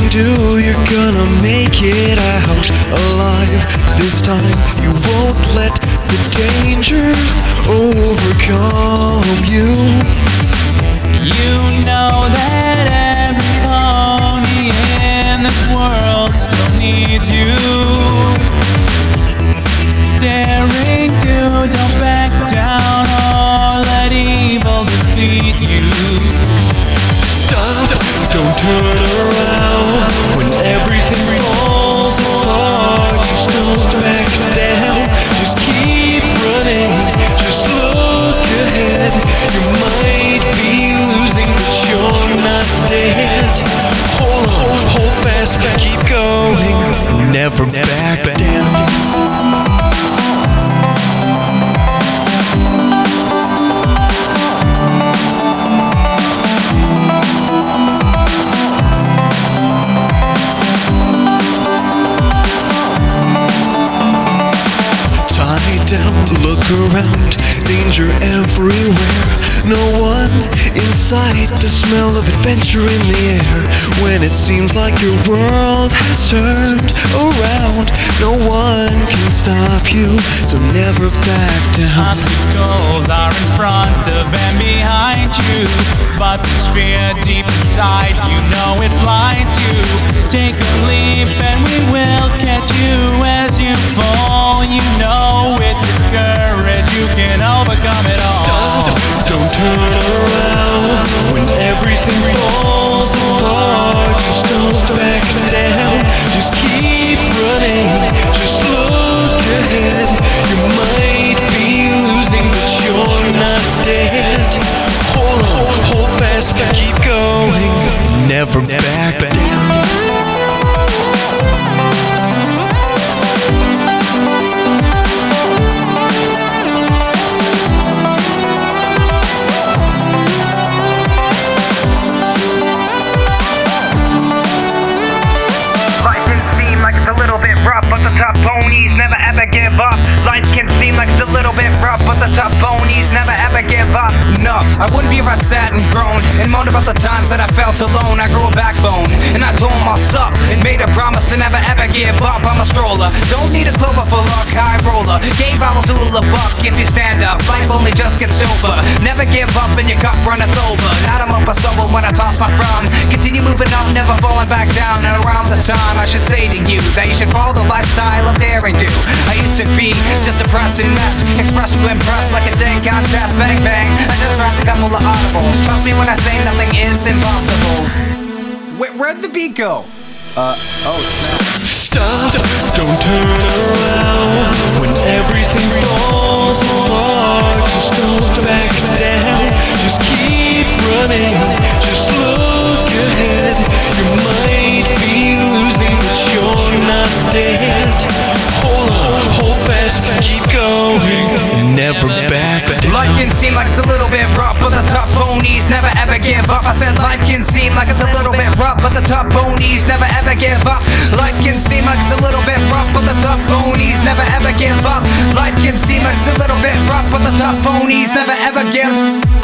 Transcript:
do, you're gonna make it out alive. This time you won't let the danger overcome you. You know that every pony in this world still needs you. Daring to, don't back down or let evil defeat you. Stop, don't turn around when everything falls apart. Just don't back down, just keep running, just look ahead. You might be losing, but you're not dead. Hold on, hold fast, keep going, never back down. Look around, danger everywhere. No one in sight, the smell of adventure in the air. When it seems like your world has turned around, no one can stop you, so never back down. Obstacles are in front of and behind you, but this fear deep inside, you know it blinds you. Take a leap and we will catch you as you fall. You know with your courage you can overcome it all. Stop, don't turn around when everything falls apart. Just don't back down, just keep running, just look ahead. You might be losing, but you're not dead. Hold on, hold fast, keep going, never back down. But the top ponies never ever give up. Life can seem like it's a little bit rough, but the top ponies never ever give up. Enough, I wouldn't be if I sat and groaned and moaned about the times that I felt alone. I grew a backbone and I told myself and made a promise to never ever give up. I'm a stroller, don't need a clover for luck, high roller. Game bottles do a buck if you stand up. Life only just gets over. Never give up and your cup runneth over. Not I'm up a stumble when I toss my frown. Continue moving up, never falling back down. And around this time I should say to you that you should follow the lifestyle of daring do. I used to be just depressed and messed, expressed to impress like a dang contest. Bang bang, I just rapped a couple of audibles. Trust me when I say nothing is impossible. Where'd the beat go? Oh snap. Stop, don't turn around when everything falls apart. Just don't back down, just keep running, just look ahead. You might be losing, but you're not dead. Hold on, hold fast, keep going, never back down. Life can seem like it's a little bit rough, but the top ponies never ever give up. I said life can seem like it's a little bit rough, but the top ponies never ever give up. Life can seem like it's a little bit rough, but the top ponies never ever give up. Life can seem like it's a little bit rough, but the top ponies never ever give up.